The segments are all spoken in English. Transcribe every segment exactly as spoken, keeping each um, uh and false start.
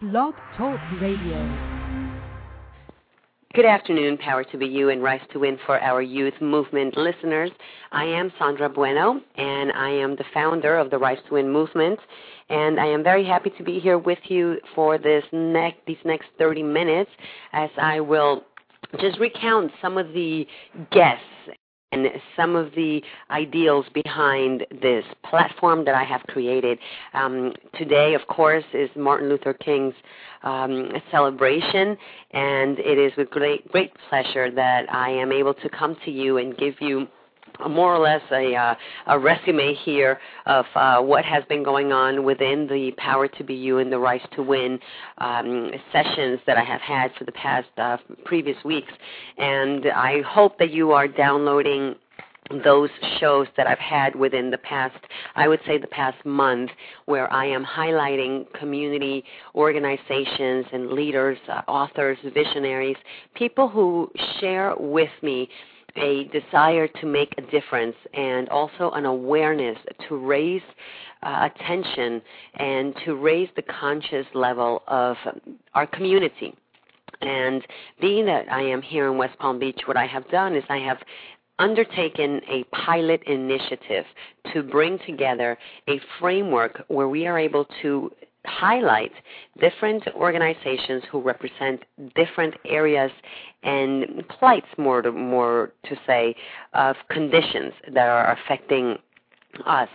Blog Talk Radio. Good afternoon, Power to Be You and Rise to Win for our youth movement listeners. I am Sandra Bueno, and I am the founder of the Rise to Win movement, and I am very happy to be here with you for this next, these next thirty minutes as I will just recount some of the guests and some of the ideals behind this platform that I have created. Um, today, of course, is Martin Luther King's um, celebration, and it is with great, great pleasure that I am able to come to you and give you more or less a, uh, a resume here of uh, what has been going on within the Power to Be You and the Rise to Win um, sessions that I have had for the past uh, previous weeks. And I hope that you are downloading those shows that I've had within the past, I would say the past month, where I am highlighting community organizations and leaders, uh, authors, visionaries, people who share with me a desire to make a difference and also an awareness to raise uh, attention and to raise the conscious level of our community. And being that I am here in West Palm Beach, what I have done is I have undertaken a pilot initiative to bring together a framework where we are able to highlight different organizations who represent different areas and plights, more to, more to say, of conditions that are affecting us.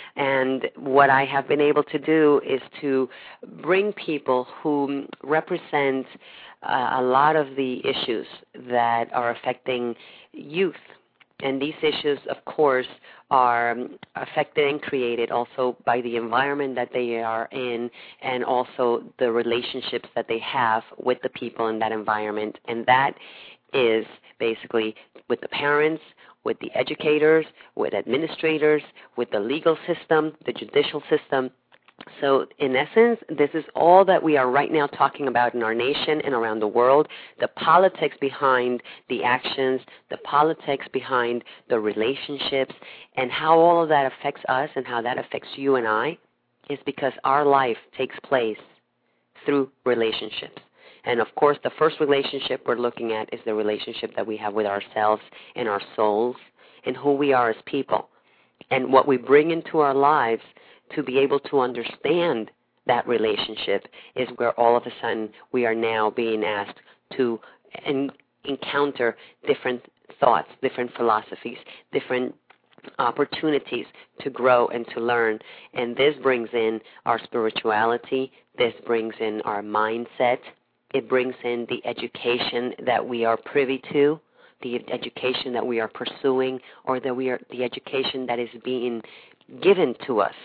And what I have been able to do is to bring people who represent uh, a lot of the issues that are affecting youth. And these issues, of course, are affected and created also by the environment that they are in and also the relationships that they have with the people in that environment. And that is basically with the parents, with the educators, with administrators, with the legal system, the judicial system. So in essence, this is all that we are right now talking about in our nation and around the world, the politics behind the actions, the politics behind the relationships, and how all of that affects us and how that affects you and I is because our life takes place through relationships. And, of course, the first relationship we're looking at is the relationship that we have with ourselves and our souls and who we are as people and what we bring into our lives to be able to understand that relationship is where all of a sudden we are now being asked to en- encounter different thoughts, different philosophies, different opportunities to grow and to learn. And this brings in our spirituality. This brings in our mindset. It brings in the education that we are privy to, the education that we are pursuing, or that we are the education that is being given to us,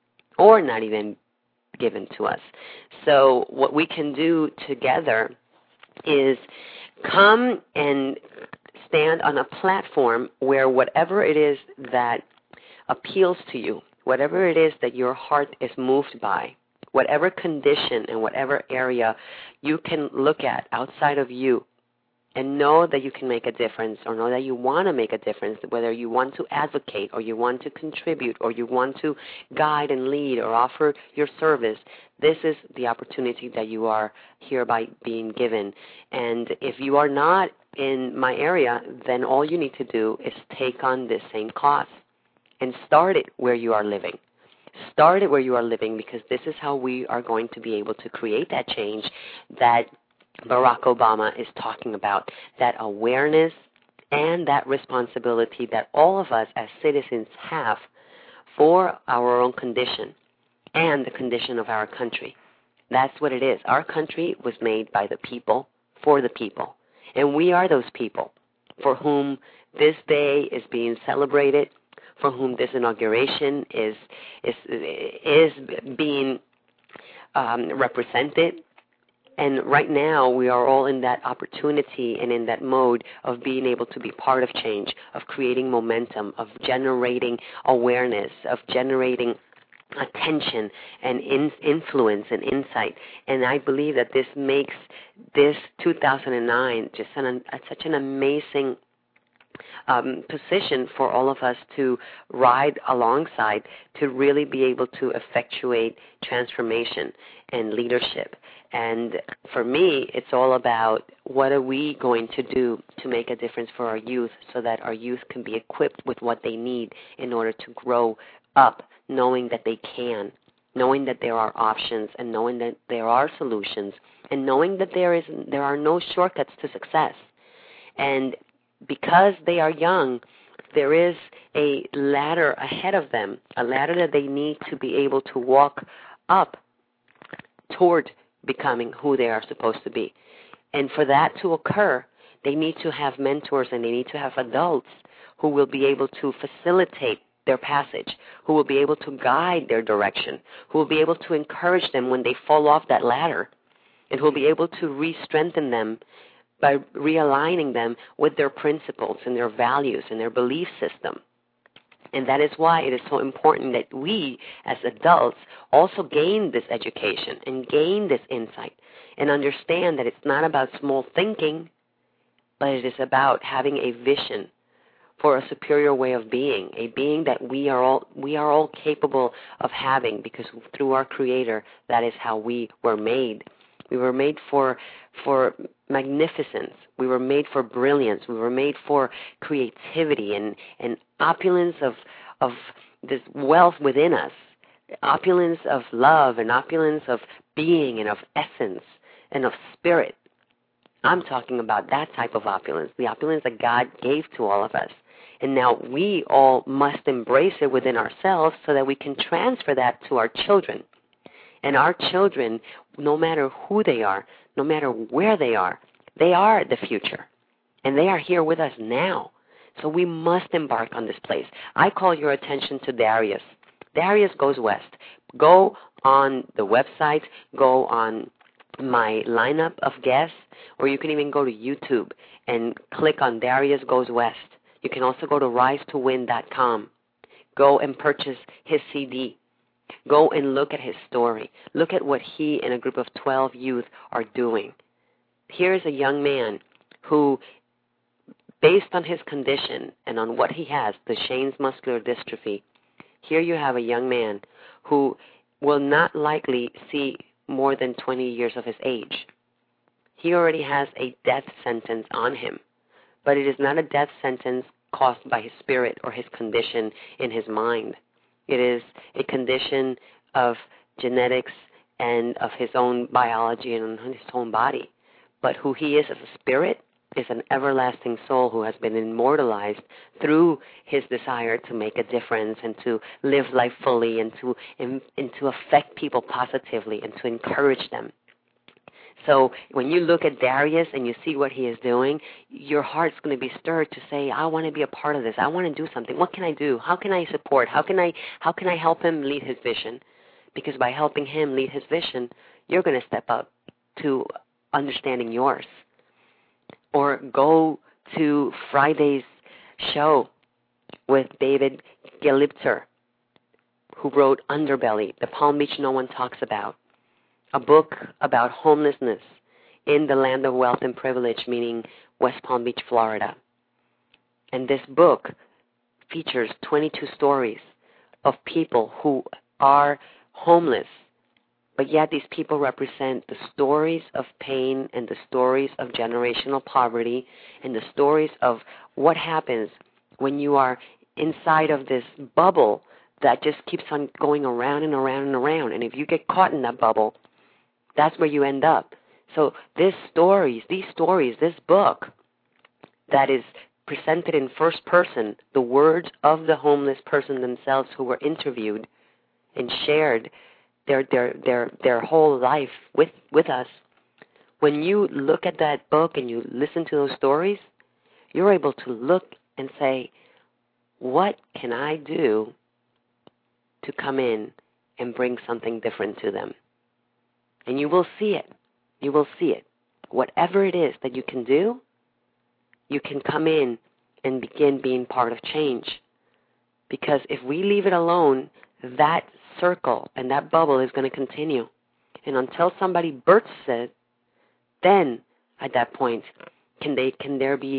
or not even given to us. So what we can do together is come and stand on a platform where whatever it is that appeals to you, whatever it is that your heart is moved by, whatever condition and whatever area you can look at outside of you and know that you can make a difference or know that you want to make a difference, whether you want to advocate or you want to contribute or you want to guide and lead or offer your service, this is the opportunity that you are hereby being given. And if you are not in my area, then all you need to do is take on this same cause and start it where you are living. Start it where you are living because this is how we are going to be able to create that change that Barack Obama is talking about, that awareness and that responsibility that all of us as citizens have for our own condition and the condition of our country. That's what it is. Our country was made by the people, for the people, and we are those people for whom this day is being celebrated, for whom this inauguration is is is being um, represented. And right now, we are all in that opportunity and in that mode of being able to be part of change, of creating momentum, of generating awareness, of generating attention and in, influence and insight. And I believe that this makes this two thousand nine just an, such an amazing um, position for all of us to ride alongside to really be able to effectuate transformation and leadership. And for me, it's all about what are we going to do to make a difference for our youth so that our youth can be equipped with what they need in order to grow up, knowing that they can, knowing that there are options, and knowing that there are solutions, and knowing that there is there are no shortcuts to success. And because they are young, there is a ladder ahead of them, a ladder that they need to be able to walk up toward becoming who they are supposed to be. And for that to occur, they need to have mentors and they need to have adults who will be able to facilitate their passage, who will be able to guide their direction, who will be able to encourage them when they fall off that ladder, and who will be able to re-strengthen them by realigning them with their principles and their values and their belief system. And that is why it is so important that we, as adults, also gain this education and gain this insight and understand that it's not about small thinking, but it is about having a vision for a superior way of being, a being that we are all we are all capable of having, because through our Creator, that is how we were made. We were made for for magnificence. We were made for brilliance. We were made for creativity and, and opulence of of this wealth within us, opulence of love and opulence of being and of essence and of spirit. I'm talking about that type of opulence, the opulence that God gave to all of us. And now we all must embrace it within ourselves so that we can transfer that to our children. And our children, no matter who they are, no matter where they are, they are the future. And they are here with us now. So we must embark on this place. I call your attention to Darius. Darius Goes West. Go on the website, go on my lineup of guests, or you can even go to YouTube and click on Darius Goes West. You can also go to rise to win dot com. Go and purchase his C D. Go and look at his story. Look at what he and a group of twelve youth are doing. Here's a young man who, based on his condition and on what he has, the Duchenne's muscular dystrophy, here you have a young man who will not likely see more than twenty years of his age. He already has a death sentence on him, but it is not a death sentence caused by his spirit or his condition in his mind. It is a condition of genetics and of his own biology and his own body. But who he is as a spirit is an everlasting soul who has been immortalized through his desire to make a difference and to live life fully and to, and, and to affect people positively and to encourage them. So when you look at Darius and you see what he is doing, your heart's going to be stirred to say, I want to be a part of this. I want to do something. What can I do? How can I support? How can I how can I help him lead his vision? Because by helping him lead his vision, you're going to step up to understanding yours. Or go to Friday's show with David Gelibter, who wrote Underbelly, The Palm Beach No One Talks About, a book about homelessness in the land of wealth and privilege, meaning West Palm Beach, Florida. And this book features twenty-two stories of people who are homeless, but yet these people represent the stories of pain and the stories of generational poverty and the stories of what happens when you are inside of this bubble that just keeps on going around and around and around. And if you get caught in that bubble, that's where you end up. So these stories, these stories, this book that is presented in first person, the words of the homeless person themselves who were interviewed and shared their their their their whole life with, with us. When you look at that book and you listen to those stories, you're able to look and say, what can I do to come in and bring something different to them? And you will see it. You will see it. Whatever it is that you can do, you can come in and begin being part of change. Because if we leave it alone, that circle and that bubble is going to continue. And until somebody bursts it, then at that point, can they can there be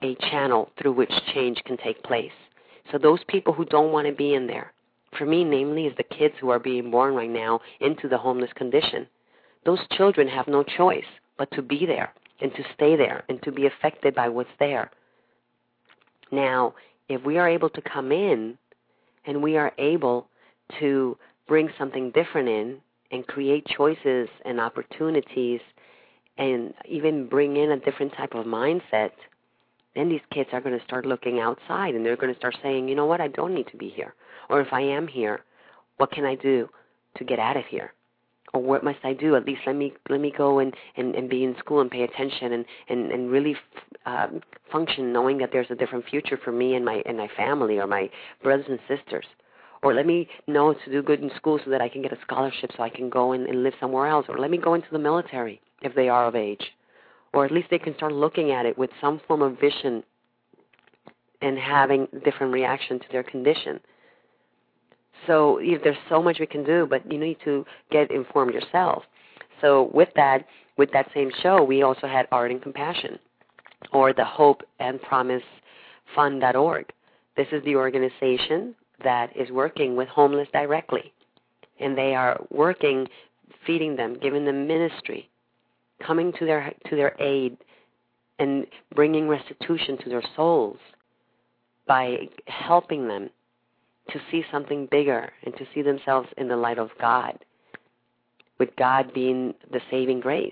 a channel through which change can take place. So those people who don't want to be in there, for me, namely, is the kids who are being born right now into the homeless condition. Those children have no choice but to be there and to stay there and to be affected by what's there. Now, if we are able to come in and we are able to bring something different in and create choices and opportunities and even bring in a different type of mindset, then these kids are going to start looking outside and they're going to start saying, you know what, I don't need to be here. Or if I am here, what can I do to get out of here? Or what must I do? At least let me let me go and, and, and be in school and pay attention and, and, and really f- um, function knowing that there's a different future for me and my and my family or my brothers and sisters. Or let me know to do good in school so that I can get a scholarship so I can go and, and live somewhere else. Or let me go into the military if they are of age. Or at least they can start looking at it with some form of vision and having different reaction to their condition. So there's so much we can do, but you need to get informed yourself. So with that, with that same show, we also had Art and Compassion, or the Hope and Promise Fund dot org. This is the organization that is working with homeless directly, and they are working, feeding them, giving them ministry, coming to their to their aid, and bringing restitution to their souls by helping them to see something bigger and to see themselves in the light of God, with God being the saving grace.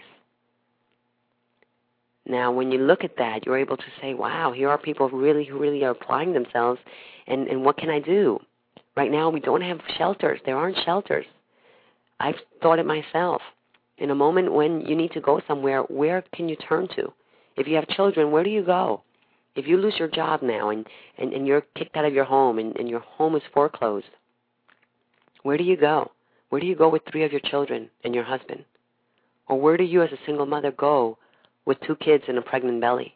Now, when you look at that, you're able to say, wow, here are people who really, who really are applying themselves, and, and what can I do? Right now, we don't have shelters. There aren't shelters. I've thought it myself. In a moment when you need to go somewhere, where can you turn to? If you have children, where do you go? If you lose your job now and, and, and you're kicked out of your home and, and your home is foreclosed, where do you go? Where do you go with three of your children and your husband? Or where do you as a single mother go with two kids and a pregnant belly?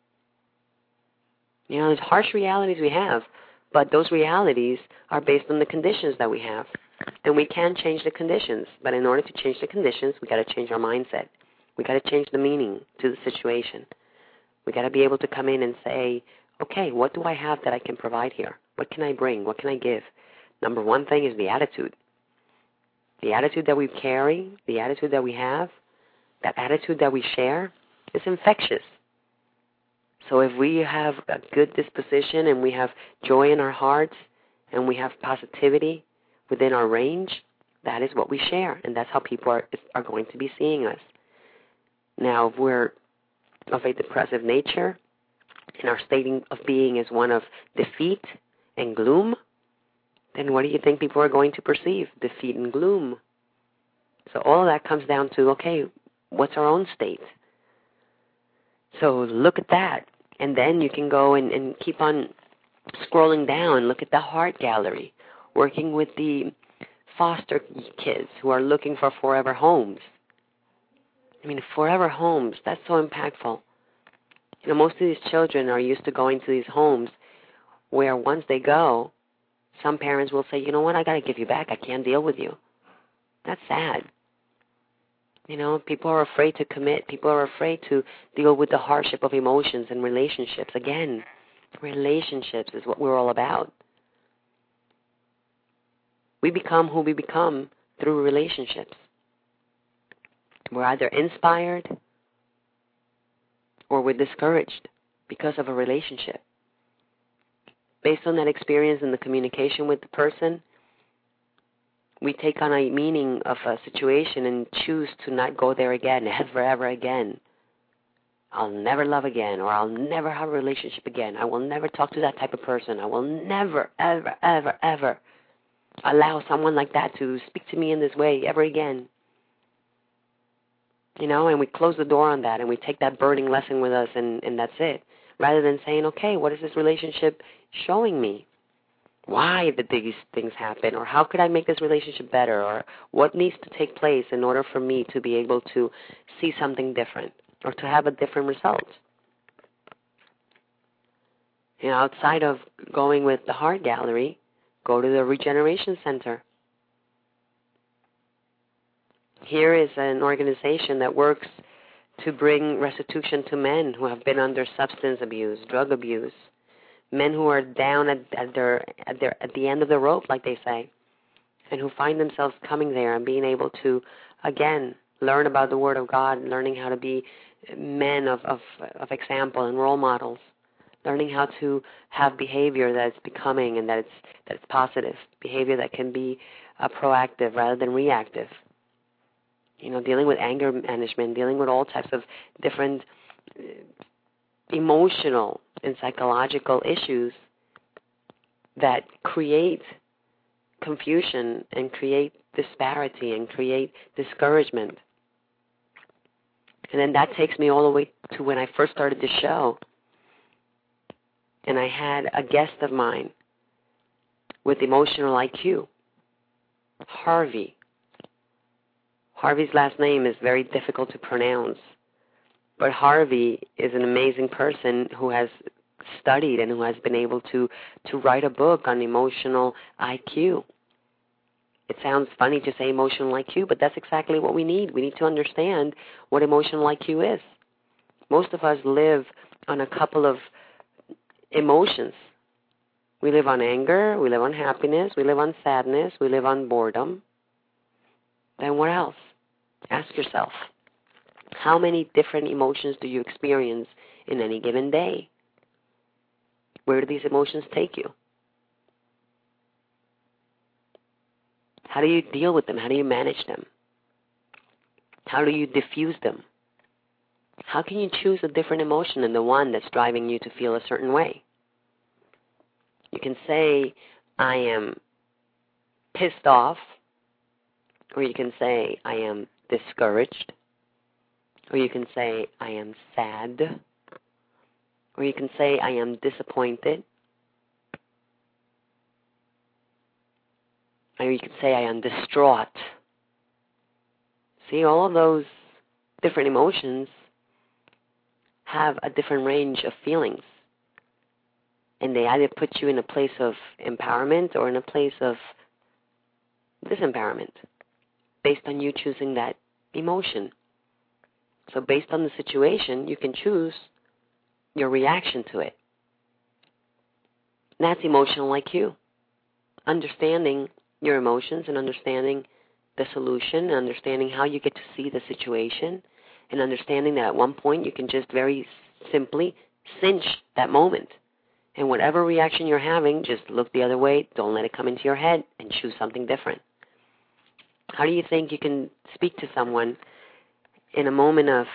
You know, there's harsh realities we have, but those realities are based on the conditions that we have. And we can change the conditions, but in order to change the conditions, we got to change our mindset. We got to change the meaning to the situation. We got to be able to come in and say, okay, what do I have that I can provide here? What can I bring? What can I give? Number one thing is the attitude. The attitude that we carry, the attitude that we have, that attitude that we share is infectious. So if we have a good disposition and we have joy in our hearts and we have positivity within our range, that is what we share, and that's how people are, are going to be seeing us. Now, if we're of a depressive nature, and our state of being is one of defeat and gloom, then what do you think people are going to perceive? Defeat and gloom. So all of that comes down to, okay, what's our own state? So look at that, and then you can go and, and keep on scrolling down, look at the Heart Gallery, working with the foster kids who are looking for forever homes. I mean, forever homes, that's so impactful. You know, most of these children are used to going to these homes where once they go, some parents will say, you know what, I got to give you back. I can't deal with you. That's sad. You know, people are afraid to commit. People are afraid to deal with the hardship of emotions and relationships. Again, relationships is what we're all about. We become who we become through relationships. We're either inspired or we're discouraged because of a relationship. Based on that experience and the communication with the person, we take on a meaning of a situation and choose to not go there again, ever, ever again. I'll never love again, or I'll never have a relationship again. I will never talk to that type of person. I will never, ever, ever, ever allow someone like that to speak to me in this way ever again. You know, and we close the door on that, and we take that burning lesson with us, and, and that's it. Rather than saying, okay, what is this relationship showing me? Why did these things happen? Or how could I make this relationship better? Or what needs to take place in order for me to be able to see something different or to have a different result? You know, outside of going with the Heart Gallery, go to the Regeneration Center. Here is an organization that works to bring restitution to men who have been under substance abuse, drug abuse, men who are down at, at their at their at the end of the rope, like they say, and who find themselves coming there and being able to, again, learn about the Word of God, learning how to be men of, of, of example and role models, learning how to have behavior that's becoming and that it's, that it's positive, behavior that can be uh, proactive rather than reactive. You know, dealing with anger management, dealing with all types of different uh, emotional and psychological issues that create confusion and create disparity and create discouragement. And then that takes me all the way to when I first started the show. And I had a guest of mine with emotional I Q, Harvey. Harvey's last name is very difficult to pronounce. But Harvey is an amazing person who has studied and who has been able to, to write a book on emotional I Q. It sounds funny to say emotional I Q, but that's exactly what we need. We need to understand what emotional I Q is. Most of us live on a couple of emotions. We live on anger, we live on happiness, we live on sadness, we live on boredom. Then what else? Ask yourself, how many different emotions do you experience in any given day? Where do these emotions take you? How do you deal with them? How do you manage them? How do you diffuse them? How can you choose a different emotion than the one that's driving you to feel a certain way? You can say, I am pissed off, or you can say, I am discouraged, or you can say, I am sad, or you can say, I am disappointed, or you can say, I am distraught. See, all of those different emotions have a different range of feelings. And they either put you in a place of empowerment or in a place of disempowerment based on you choosing that emotion. So based on the situation, you can choose your reaction to it. And that's emotional I Q. Understanding your emotions and understanding the solution and understanding how you get to see the situation and understanding that at one point you can just very simply cinch that moment. And whatever reaction you're having, just look the other way. Don't let it come into your head and choose something different. How do you think you can speak to someone in a moment of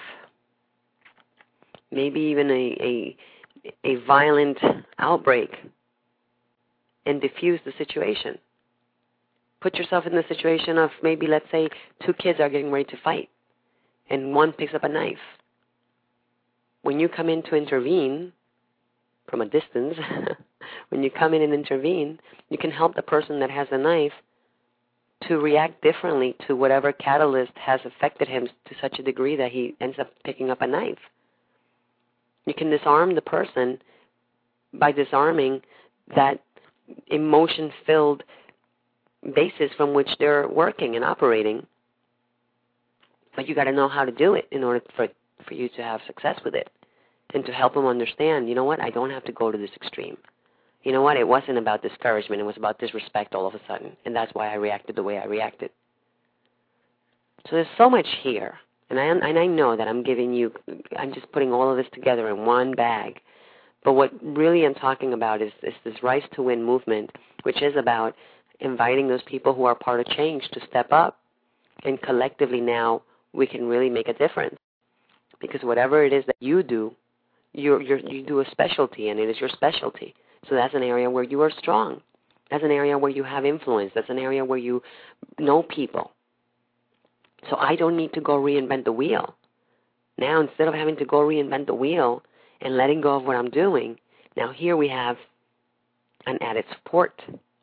maybe even a, a, a violent outbreak and diffuse the situation? Put yourself in the situation of maybe, let's say, two kids are getting ready to fight, and one picks up a knife. When you come in to intervene from a distance, when you come in and intervene, you can help the person that has the knife to react differently to whatever catalyst has affected him to such a degree that he ends up picking up a knife. You can disarm the person by disarming that emotion-filled basis from which they're working and operating. But you got to know how to do it in order for, for you to have success with it and to help them understand, you know what, I don't have to go to this extreme. You know what, it wasn't about discouragement, it was about disrespect all of a sudden, and that's why I reacted the way I reacted. So there's so much here, and I, and I know that I'm giving you, I'm just putting all of this together in one bag. But what really I'm talking about is, is this Rise to Win movement, which is about inviting those people who are part of change to step up, and collectively now we can really make a difference. Because whatever it is that you do, you're, you're, you do a specialty, and it is your specialty. So that's an area where you are strong. That's an area where you have influence. That's an area where you know people. So I don't need to go reinvent the wheel. Now, instead of having to go reinvent the wheel and letting go of what I'm doing, now here we have an added support.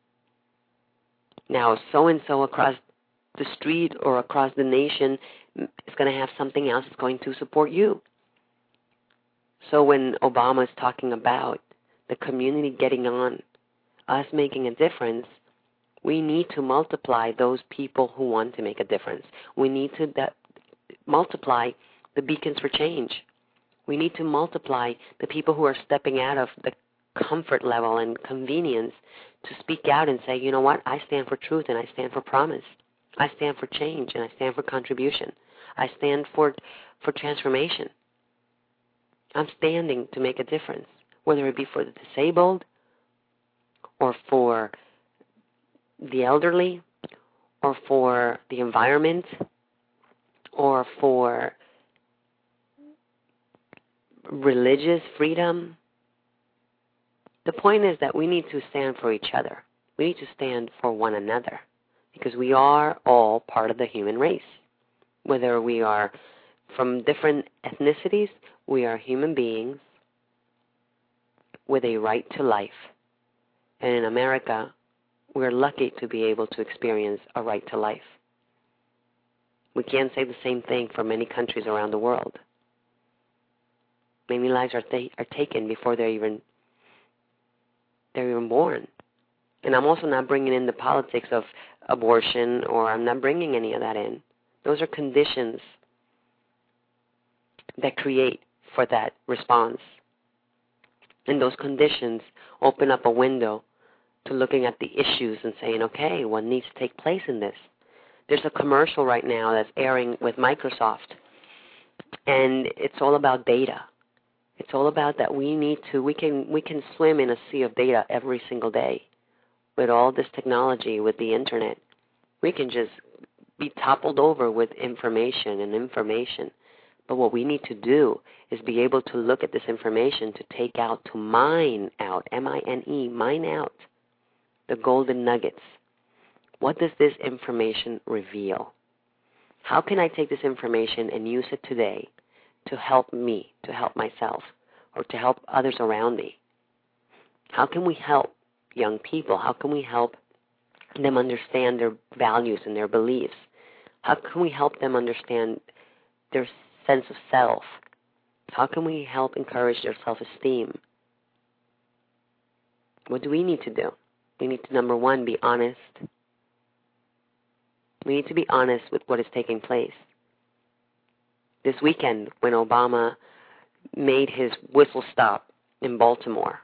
Now, so-and-so across the street or across the nation is going to have something else that's going to support you. So when Obama is talking about the community getting on, us making a difference, we need to multiply those people who want to make a difference. We need to de- multiply the beacons for change. We need to multiply the people who are stepping out of the comfort level and convenience to speak out and say, you know what, I stand for truth and I stand for promise. I stand for change and I stand for contribution. I stand for for transformation. I'm standing to make a difference, whether it be for the disabled or for the elderly or for the environment or for religious freedom. The point is that we need to stand for each other. We need to stand for one another because we are all part of the human race. Whether we are from different ethnicities, we are human beings with a right to life. And in America, we're lucky to be able to experience a right to life. We can't say the same thing for many countries around the world. Many lives are, ta- are taken before they're even they're even born. And I'm also not bringing in the politics of abortion, or I'm not bringing any of that in. Those are conditions that create for that response. And those conditions open up a window to looking at the issues and saying, okay, what needs to take place in this? There's a commercial right now that's airing with Microsoft, and it's all about data. It's all about that we need to, we can we can swim in a sea of data every single day. With all this technology, with the internet, we can just be toppled over with information and information. But what we need to do is be able to look at this information to take out, to mine out, M I N E, mine out the golden nuggets. What does this information reveal? How can I take this information and use it today to help me, to help myself, or to help others around me? How can we help young people? How can we help them understand their values and their beliefs? How can we help them understand their sense of self? How can we help encourage their self-esteem? What do we need to do? We need to, number one, be honest. We need to be honest with what is taking place. This weekend, when Obama made his whistle stop in Baltimore,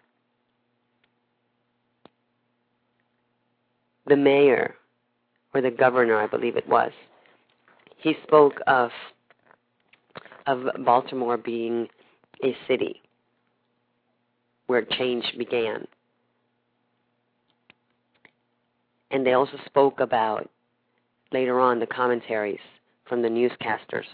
the mayor, or the governor, I believe it was, he spoke of of Baltimore being a city where change began. And they also spoke about, later on, the commentaries from the newscasters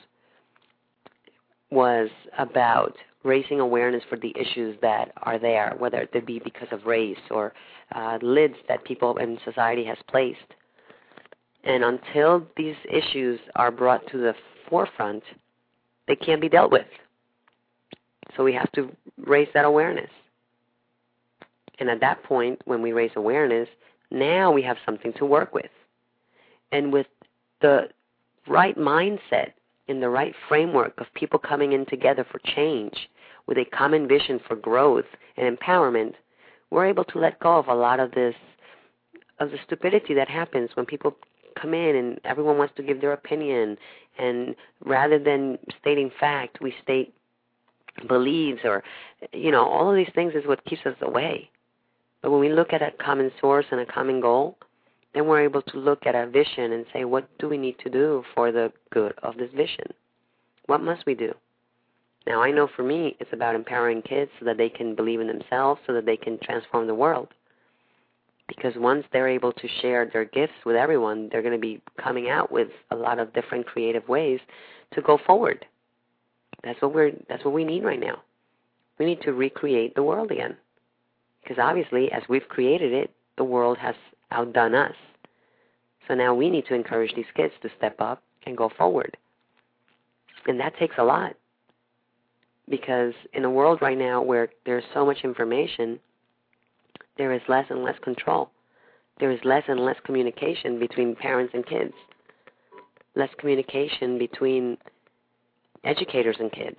was about raising awareness for the issues that are there, whether it be because of race or uh, lids that people in society has placed. And until these issues are brought to the forefront, they can't be dealt with. So we have to raise that awareness. And at that point, when we raise awareness, now we have something to work with. And with the right mindset, in the right framework of people coming in together for change, with a common vision for growth and empowerment, we're able to let go of a lot of this, of the stupidity that happens when people come in and everyone wants to give their opinion, and rather than stating fact, we state beliefs, or, you know, all of these things is what keeps us away. But when we look at a common source and a common goal, then we're able to look at our vision and say, what do we need to do for the good of this vision? What must we do? Now, I know for me, it's about empowering kids so that they can believe in themselves, so that they can transform the world. Because once they're able to share their gifts with everyone, they're going to be coming out with a lot of different creative ways to go forward. That's what we're. That's what we need right now. We need to recreate the world again. Because obviously, as we've created it, the world has outdone us. So now we need to encourage these kids to step up and go forward. And that takes a lot. Because in a world right now where there's so much information, there is less and less control. There is less and less communication between parents and kids. Less communication between educators and kids.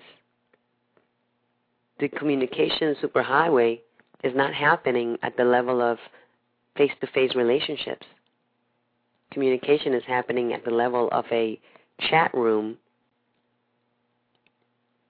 The communication superhighway is not happening at the level of face-to-face relationships. Communication is happening at the level of a chat room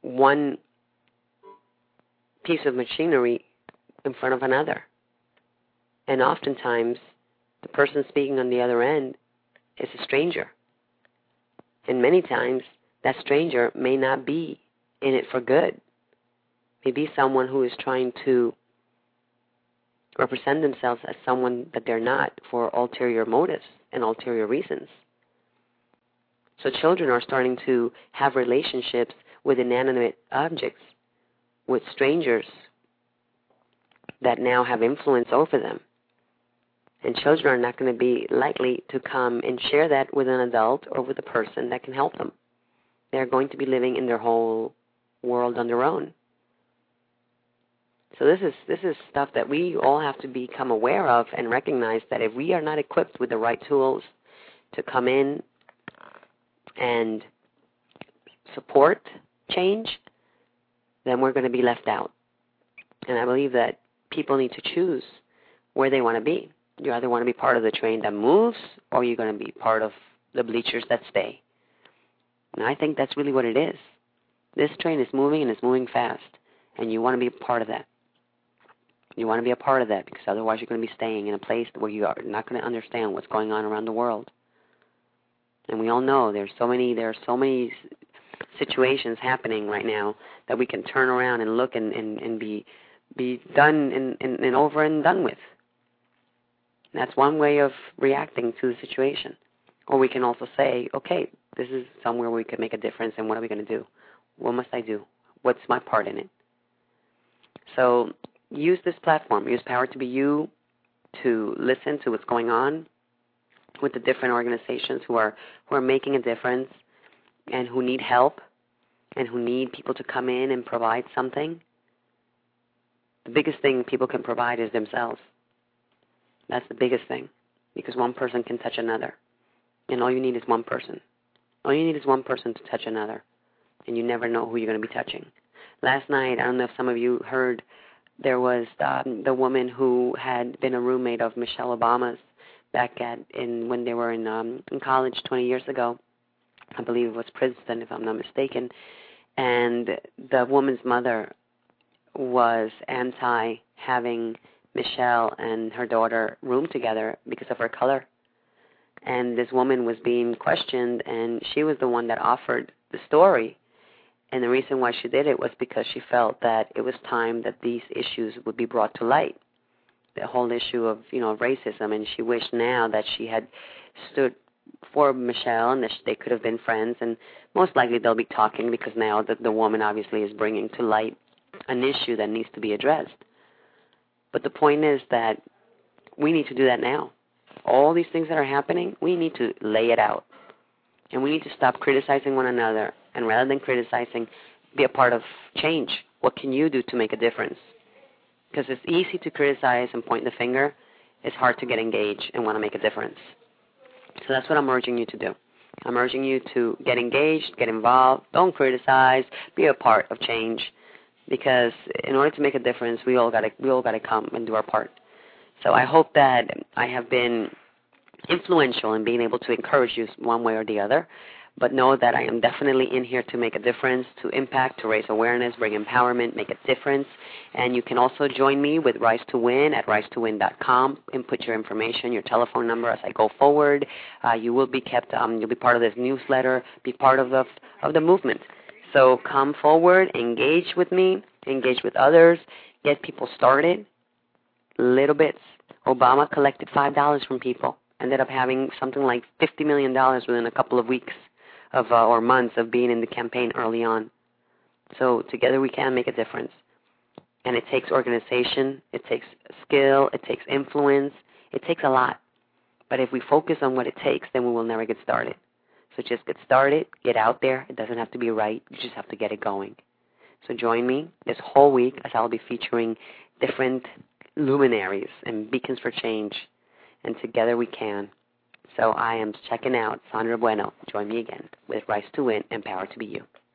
one piece of machinery in front of another. And oftentimes, the person speaking on the other end is a stranger. And many times, that stranger may not be in it for good. Maybe someone who is trying to represent themselves as someone that they're not for ulterior motives and ulterior reasons. So children are starting to have relationships with inanimate objects, with strangers that now have influence over them. And children are not going to be likely to come and share that with an adult or with a person that can help them. They're going to be living in their whole world on their own. So this is this is stuff that we all have to become aware of and recognize that if we are not equipped with the right tools to come in and support change, then we're going to be left out. And I believe that people need to choose where they want to be. You either want to be part of the train that moves, or you're going to be part of the bleachers that stay. And I think that's really what it is. This train is moving, and it's moving fast, and you want to be a part of that. You want to be a part of that, because otherwise you're going to be staying in a place where you are not going to understand what's going on around the world. And we all know there's so many there are so many situations happening right now that we can turn around and look and, and, and be be done and, and, and over and done with. That's one way of reacting to the situation. Or we can also say, okay, this is somewhere we can make a difference, and what are we going to do? What must I do? What's my part in it? So use this platform. Use Power to Be You to listen to what's going on with the different organizations who are who are making a difference and who need help and who need people to come in and provide something. The biggest thing people can provide is themselves. That's the biggest thing, because one person can touch another. And all you need is one person. All you need is one person to touch another. And you never know who you're going to be touching. Last night, I don't know if some of you heard, there was um, the woman who had been a roommate of Michelle Obama's back at in when they were in um, in college twenty years ago. I believe it was Princeton, if I'm not mistaken. And the woman's mother was anti having Michelle and her daughter room together because of her color. And this woman was being questioned, and she was the one that offered the story. And the reason why she did it was because she felt that it was time that these issues would be brought to light, the whole issue of, you know, racism. And she wished now that she had stood for Michelle and that they could have been friends. And most likely they'll be talking, because now the, the woman obviously is bringing to light an issue that needs to be addressed. But the point is that we need to do that now. All these things that are happening, we need to lay it out. And we need to stop criticizing one another. And rather than criticizing, be a part of change. What can you do to make a difference? Because it's easy to criticize and point the finger. It's hard to get engaged and want to make a difference. So that's what I'm urging you to do. I'm urging you to get engaged, get involved. Don't criticize. Be a part of change. Because in order to make a difference, we all got to we all got to come and do our part. So I hope that I have been influential in being able to encourage you one way or the other. But know that I am definitely in here to make a difference, to impact, to raise awareness, bring empowerment, make a difference. And you can also join me with Rise to Win at rise to win dot com. Input your information, your telephone number as I go forward. Uh, you will be kept. Um, you'll be part of this newsletter. Be part of the of the movement. So come forward, engage with me, engage with others, get people started. Little bits. Obama collected five dollars from people. Ended up having something like fifty million dollars within a couple of weeks of uh, or months of being in the campaign early on. So together we can make a difference. And it takes organization, it takes skill, it takes influence, it takes a lot. But if we focus on what it takes, then we will never get started. So just get started, get out there. It doesn't have to be right. You just have to get it going. So join me this whole week as I'll be featuring different luminaries and beacons for change. And together we can. So I am checking out Sandra Bueno. Join me again with Rise to Win and Power to Be You.